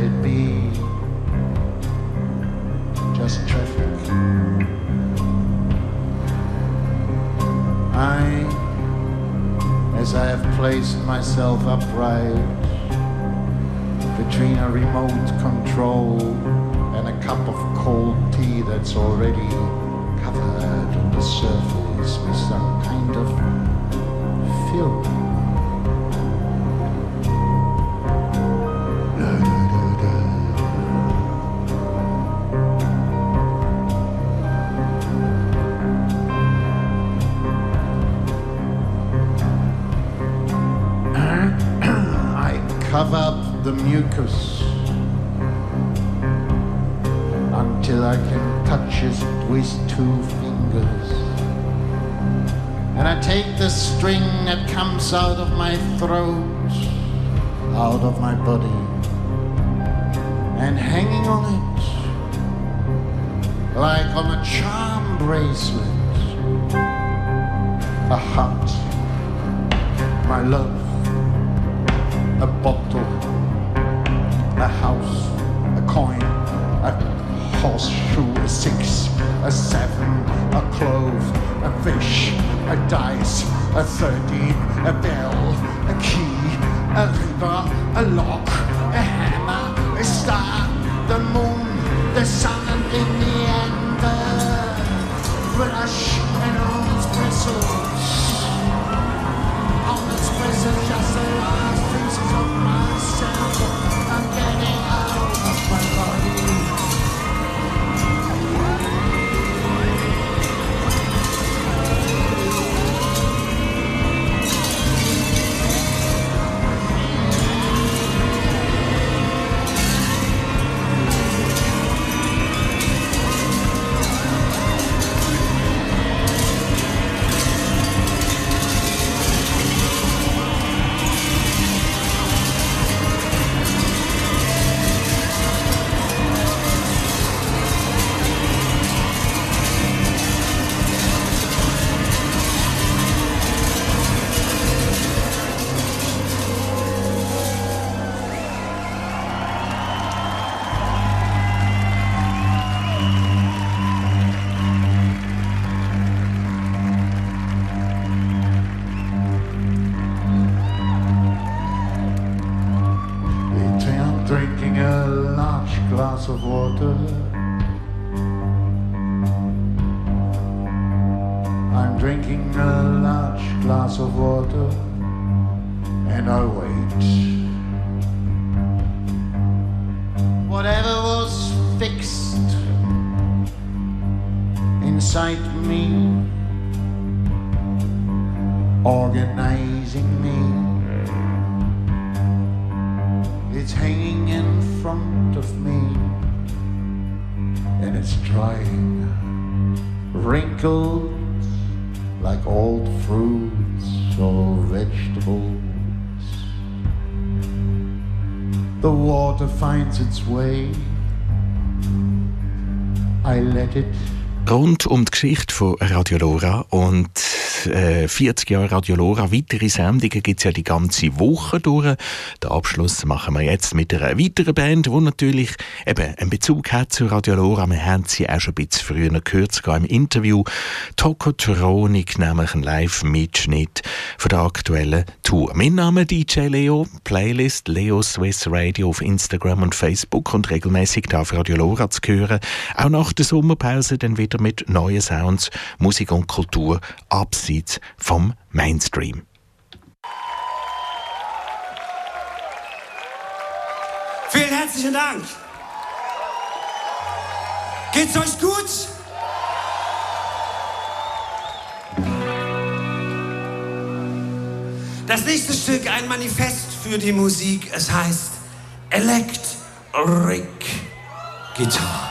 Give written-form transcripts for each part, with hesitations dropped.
let it be just traffic. As I have placed myself upright between a remote control and a cup of cold tea that's already covered on the surface with some kind of film. Cover up the mucus until I can touch it with 2 fingers. And I take the string that comes out of my throat, out of my body, and hanging on it, like on a charm bracelet, a heart, my love, a bottle, a house, a coin, a horseshoe, a 6, a 7, a clove, a fish, a dice, a 13, a bell, a key, a river, a lock, a hammer, a star, the moon, the sun, and in the end the brush and all its bristles. All its bristles, just the last pieces of myself. I'm getting out of my body. Of water, I'm drinking a large glass of water, and I'll wait. Whatever was fixed inside me, organizing me, it's hanging in front of me. And it's drying, wrinkled like old fruits or vegetables. The water finds its way. I let it. Rund die Geschichte von Radio Lora und 40 Jahre Radio Lora. Weitere Sendungen gibt es ja die ganze Woche durch. Den Abschluss machen wir jetzt mit einer weiteren Band, die natürlich eben einen Bezug hat zu Radio Lora. Wir haben sie auch schon ein bisschen früher gehört, sogar im Interview. Tokotronic, nämlich ein Live-Mitschnitt von der aktuellen Tour. Mein Name DJ Leo, Playlist Leo Swiss Radio auf Instagram und Facebook und regelmäßig da auf Radio Lora zu hören. Auch nach der Sommerpause dann wieder mit neuen Sounds, Musik und Kultur abseits vom Mainstream. Vielen herzlichen Dank. Geht's euch gut? Das nächste Stück, ein Manifest für die Musik. Es heißt Electric Guitar.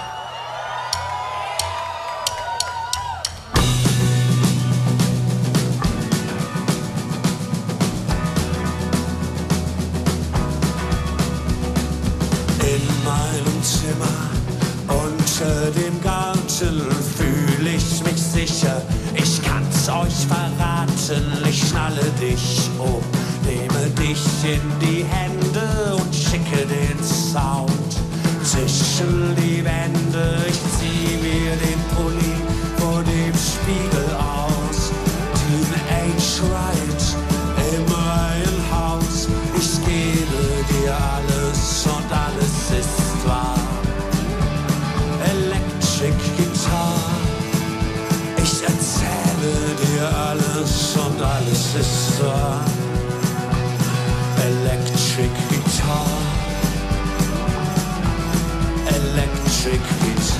Unter dem Garten fühl ich mich sicher, ich kann's euch verraten, ich schnalle dich um, nehme dich in die Hände und schicke den Sound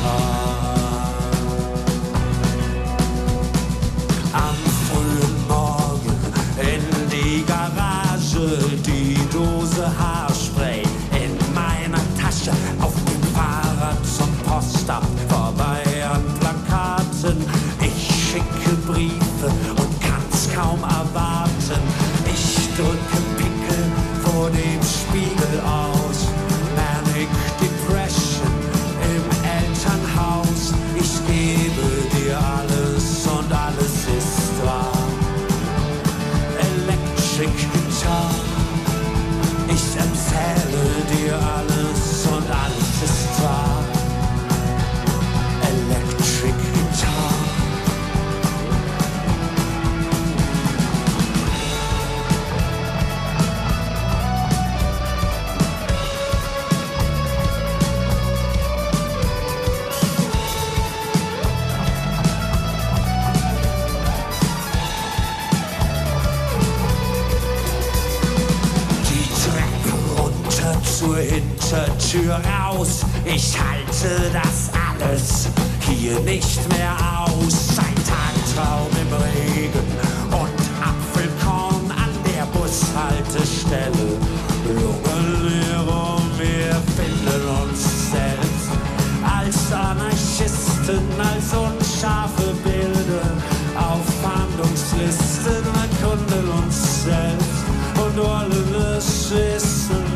Tag. Am frühen Morgen in die Garage, die Dose Haarspray in meiner Tasche, auf dem Fahrrad zum Postamt, vorbei an Plakaten. Ich schicke Briefe und kann's kaum erwarten. Ich drücke Pickel vor dem Spiegel aus. Manic Depression im Elternhaus. Ich gebe dir alles und alles ist wahr. Electric Guitar. Ich erzähle dir alles und alles ist wahr. Electric Guitar. Zur Hintertür raus. Ich halte das alles hier nicht mehr aus. Ein Tagtraum im Regen und Apfelkorn an der Bushaltestelle. Lungenleere, wir finden uns selbst als Anarchisten, als unscharfe Bilder auf Fahndungslisten. Erkunden uns selbst und wollen es wissen.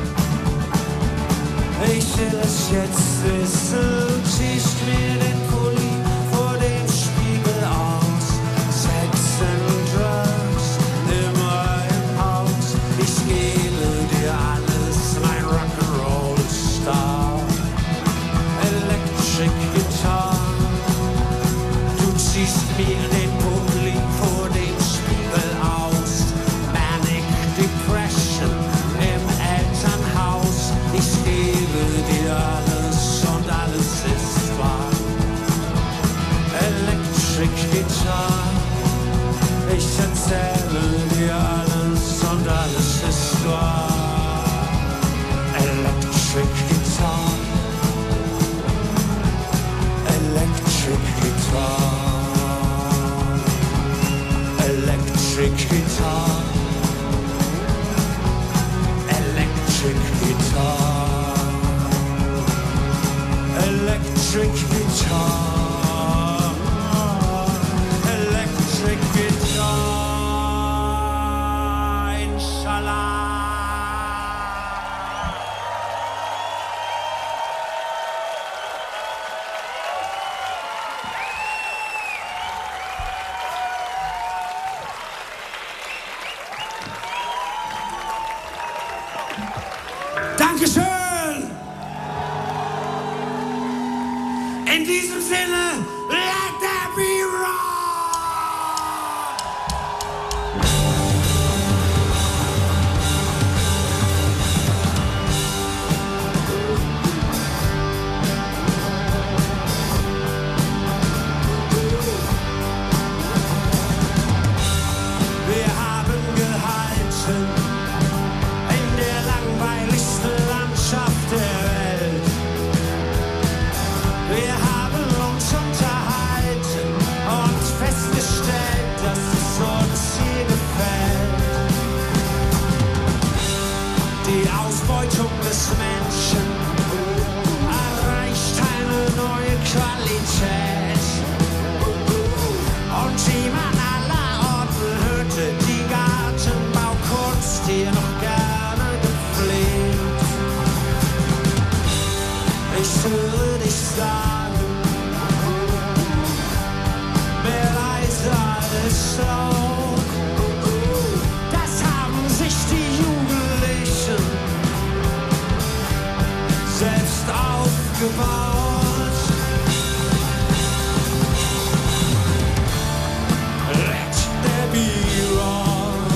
Ich will es jetzt wissen, ziehst mir den Pulli vor dem Spiegel aus. Sex and Drugs immer im Haus. Ich gebe dir alles, mein Rock'n'Roll-Star. Electric Guitar. Du ziehst mir den Pulli vor dem Spiegel aus. Manic Depression im Elternhaus. Ich gebe dir alles und alles ist wahr. Electric Guitar. Ich erzähle dir alles und alles ist wahr. Electric Guitar. Electric Guitar. Electric Guitar. Electric Guitar. Electric Guitar. Electric Guitar. Inshallah. Dankeschön! In diesem Sinne, let there be rock! Wir haben gehalten in der langweiligsten Landschaft der Welt. Wir haben uns unterhalten und festgestellt, dass es uns hier gefällt. Die Ausbeutung des Menschen erreicht eine neue Qualität. Und wie man allerorten hörte, die Gartenbaukunst hier noch gerne gepflegt. Ich höre dich sagen, mehr leise als laut. Das haben sich die Jugendlichen selbst aufgebaut. Let there be rock.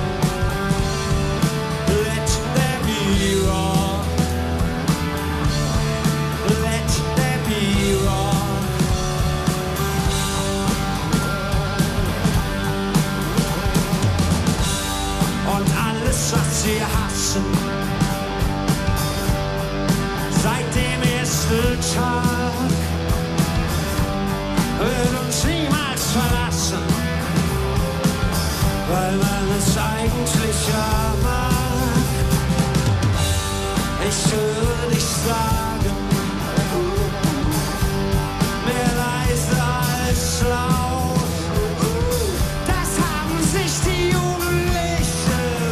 Let there be rock. Let there be rock. Und alles, was sie hassen, seit dem ersten Tag, freundlicher mag. Ich höre dich sagen, mehr leise als laut. Das haben sich die Jugendlichen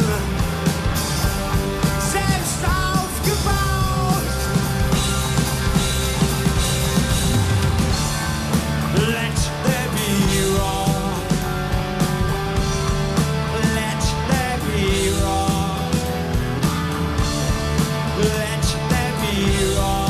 selbst aufgebaut. Let there be rock. Let there be rock. Let there be rock.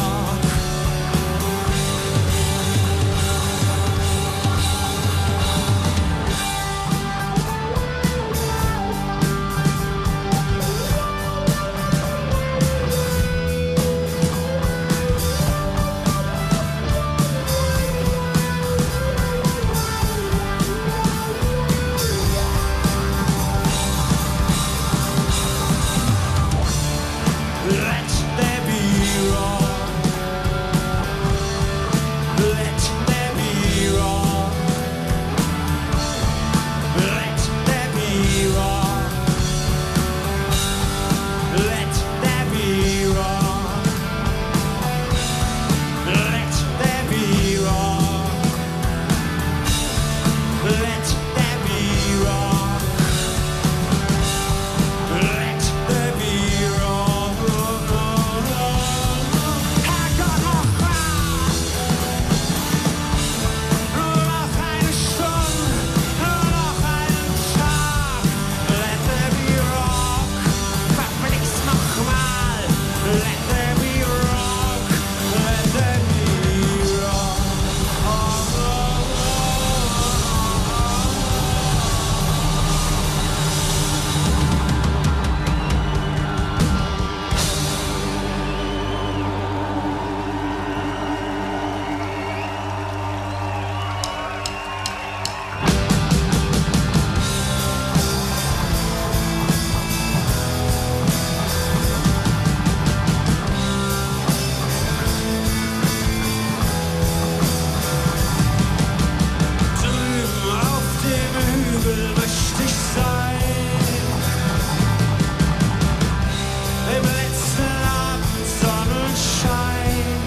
Let there be rock. Let there be rock. Let there be rock. Let there be rock. Let there be rock. Let there be rock. Let there be rock. Herrgott, nur noch eine Stunde, nur noch einen Tag. Let there be rock. Verflixt nochmal. Let there be rock. Let there be rock. Drüben auf dem Hügel möchte ich sein. Im letzten Abend Sonnenschein.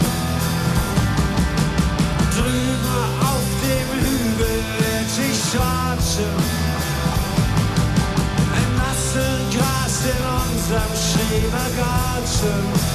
Drüben auf dem Hügel werd ich warten. Im nassen Gras in unserem Schrebergarten.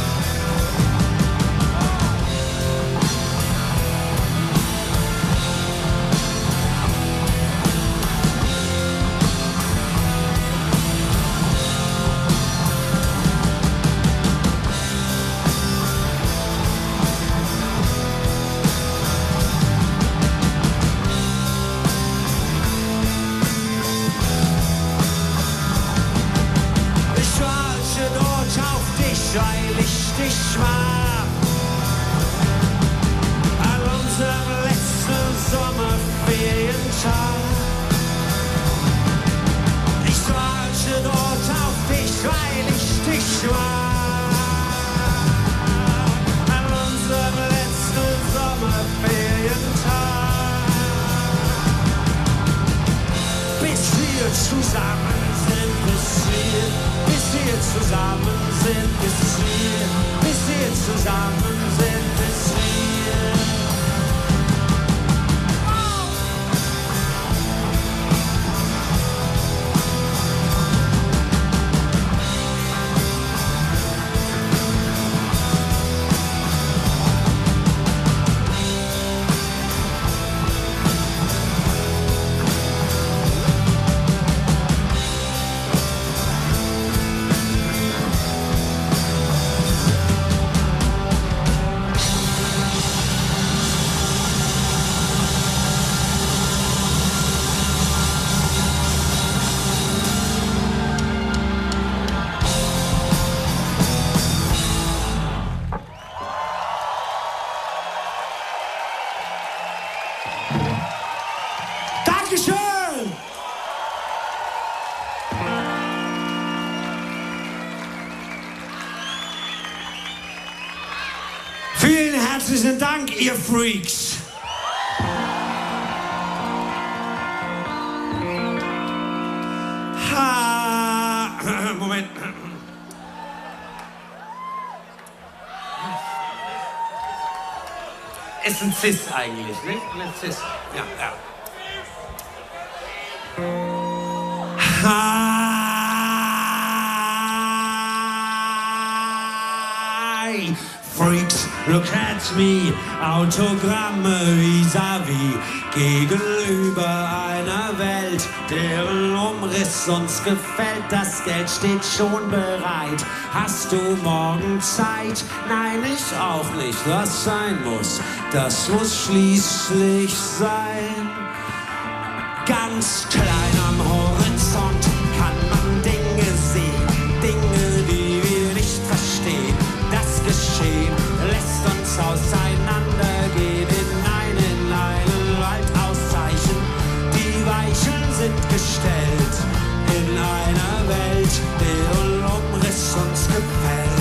Ich warte dort auf dich, weil ich dich mag. An unserem letzten Sommerferientag. Ich warte dort auf dich, weil ich dich mag. An unserem letzten Sommerferientag. Bis wir zusammen sind, bis wir zusammen sind, bis wir zusammen sind, bis wir. Dankeschön! Vielen herzlichen Dank, ihr Freaks! Ha! ist ein Cis eigentlich, ne? Ein Cis. Ja, ja. Hi, freaks, look at me. Autogramme vis-à-vis. Gegenüber einer Welt, deren Umriss uns gefällt. Das Geld steht schon bereit. Hast du morgen Zeit? Nein, ich auch nicht. Was sein muss, das muss schließlich sein. Ganz klein am Horizont kann man Dinge sehen, Dinge, die wir nicht verstehen. Das Geschehen lässt uns auseinandergehen in einen Wald aus Zeichen. Die Weichen sind gestellt in einer Welt, deren Umriss uns gefällt.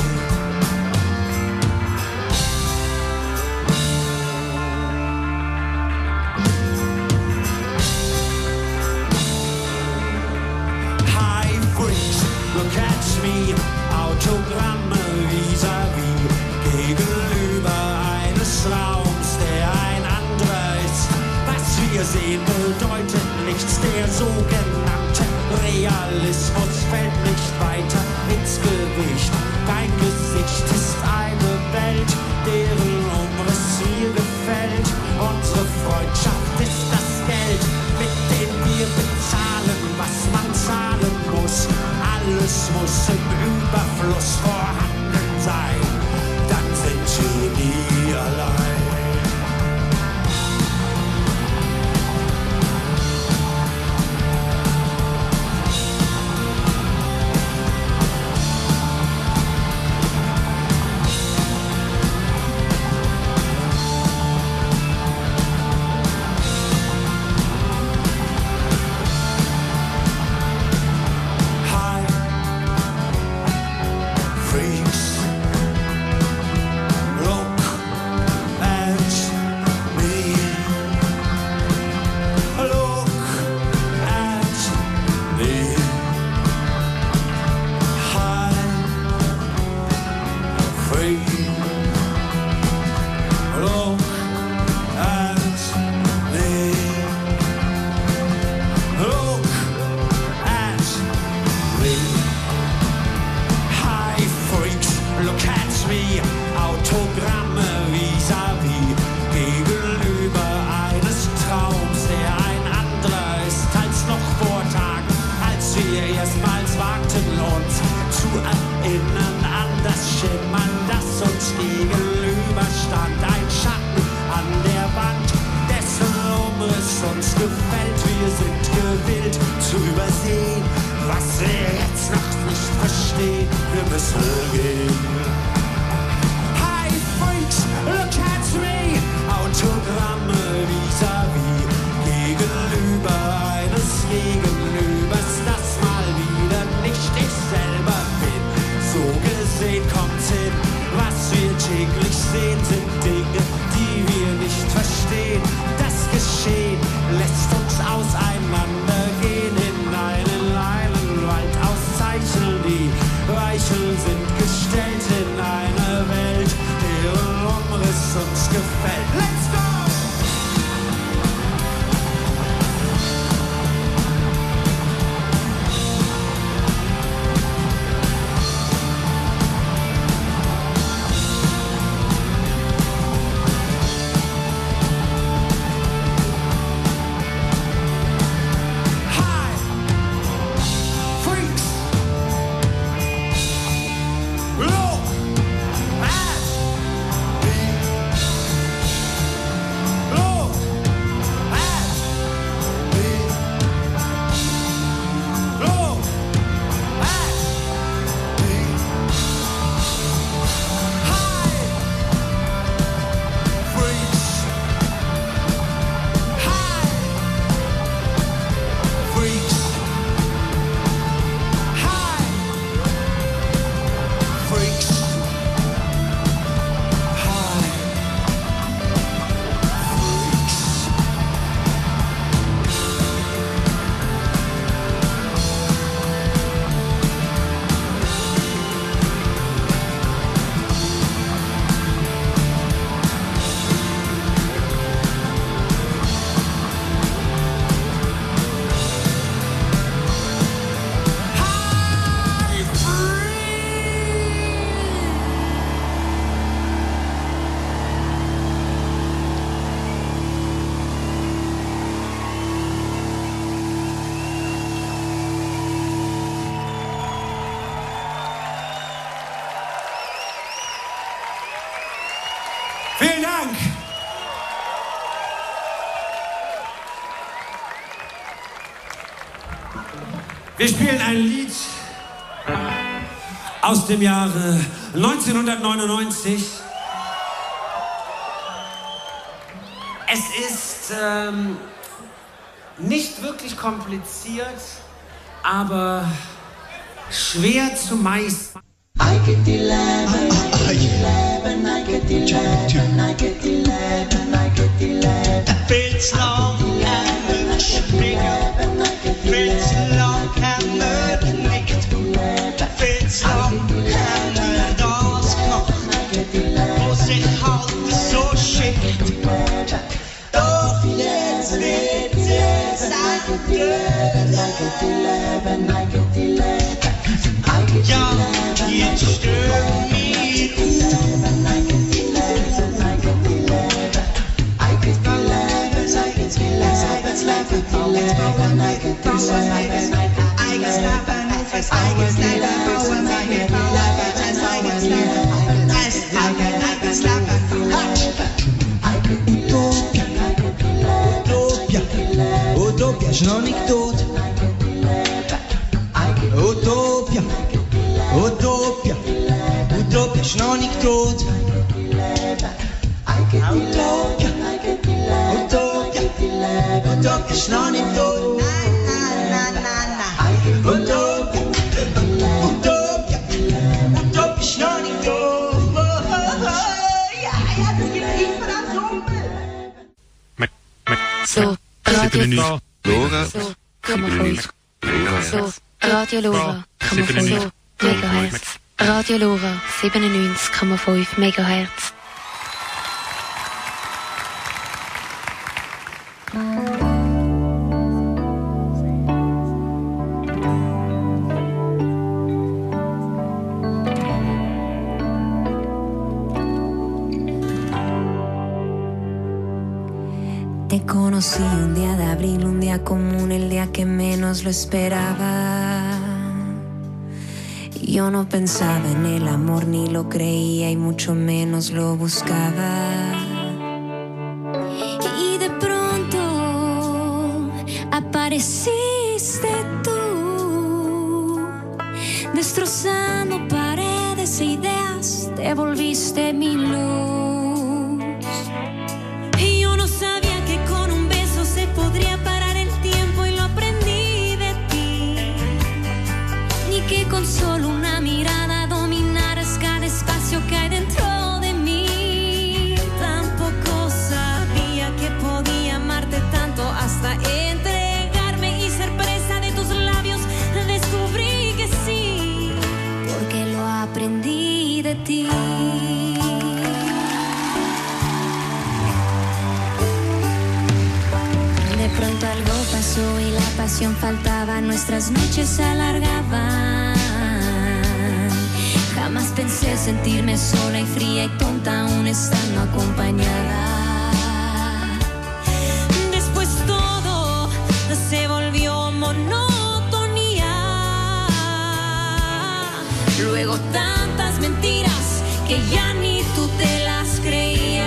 Look at me, Autogramme vis-à-vis, gegenüber eines Raums, der ein anderer ist. Was wir sehen, bedeutet nichts, der sogenannte Realismus fällt nicht weiter ins Gewicht. Dein Gesicht ist eine Welt, deren Umriss mir gefällt. Unsere Freundschaft ist das Geld, mit dem wir bezahlen, was man zahlen muss. Alles muss im Überfluss vorhanden sein, dann sind wir nie allein. Dank. Wir spielen ein Lied aus dem Jahre 1999. Es ist nicht wirklich kompliziert, aber schwer zu meistern. I get 11, I get 11, I get 11, I get 11, I get 11. Feels long and much bigger. Feels long and naked. Feels long and ausgemacht. Wo sich halt so schickt. Doch jetzt wird es ja, jetzt stört mich. Utopia ist noch nicht tot. Utopia, Utopia, Utopia ist noch nicht tot. Utopia, Utopia, Utopia ist noch nicht tot. Utopia, Utopia, Utopia ist noch nicht tot. Ja, das gibt immer einen Sumpel. So, Radio Lora, so, 5 so, Radio Lora, 5 Megahertz. Radio Lora, 97,5 Megahertz. Te conocí un día de abril, un día común, el día que menos lo esperaba. Yo no pensaba en el amor, ni lo creía y mucho menos lo buscaba. Y de pronto apareciste tú, destrozando paredes e ideas, te volviste mi luz. Y yo no sabía que con un beso se podría parar el tiempo y lo aprendí de ti. Ni que con solo una mirada dominaras cada espacio que hay dentro de mí. Tampoco sabía que podía amarte tanto hasta entregarme y ser presa de tus labios. Descubrí que sí, porque lo aprendí de ti. De pronto algo pasó y la pasión faltaba, nuestras noches se alargaban. Jamás pensé sentirme sola y fría y tonta aún estando acompañada. Después todo se volvió monotonía. Luego tantas mentiras que ya ni tú te las creías.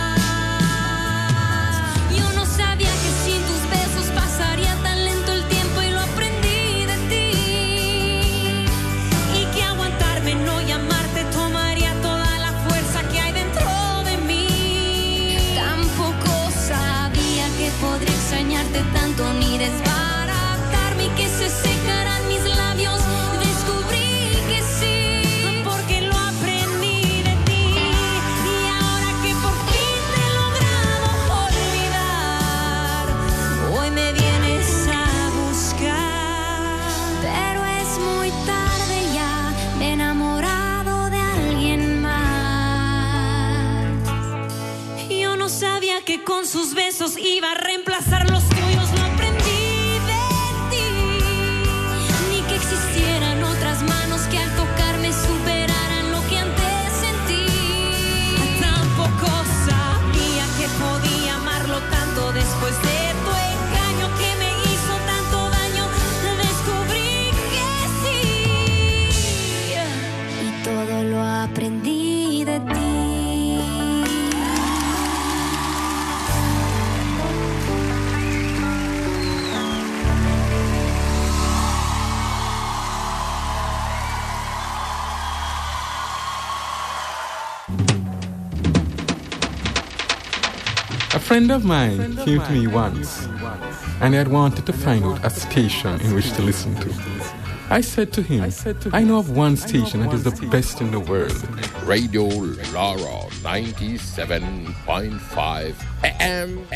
Yo no sabía que sin tus besos pasaría tan lento el tiempo y lo aprendí de ti. Y que aguantarme, no llamarte, tomaría toda la fuerza que hay dentro de mí. Tampoco sabía que podría extrañarte tanto ni desbaratarme y que se secaran mis labios. Descubrí que sí, porque lo aprendí de ti. Y ahora que por fin te he logrado olvidar, hoy me vienes a buscar. Pero es muy tarde ya, me he enamorado de alguien más. Yo no sabía que con sus besos iba a reemplazar los tuyos, lo aprendí de ti. Ni que existieran otras manos que al tocarme superaran lo que antes sentí. Tampoco sabía que podía amarlo tanto después de tu engaño que me hizo tanto daño. Descubrí que sí, y todo lo aprendí de ti. A friend of mine came to me once and had wanted to find out a station in which to listen to. I said to him, I know of one station that is the best in the world. Radio Laura 97.5 AM.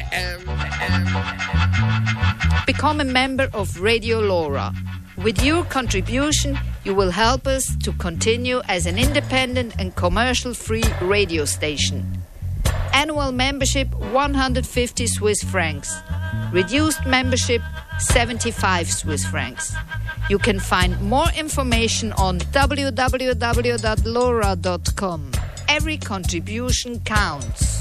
Become a member of Radio Laura. With your contribution, you will help us to continue as an independent and commercial-free radio station. Annual membership 150 Swiss francs. Reduced membership 75 Swiss francs. You can find more information on www.laura.com. Every contribution counts.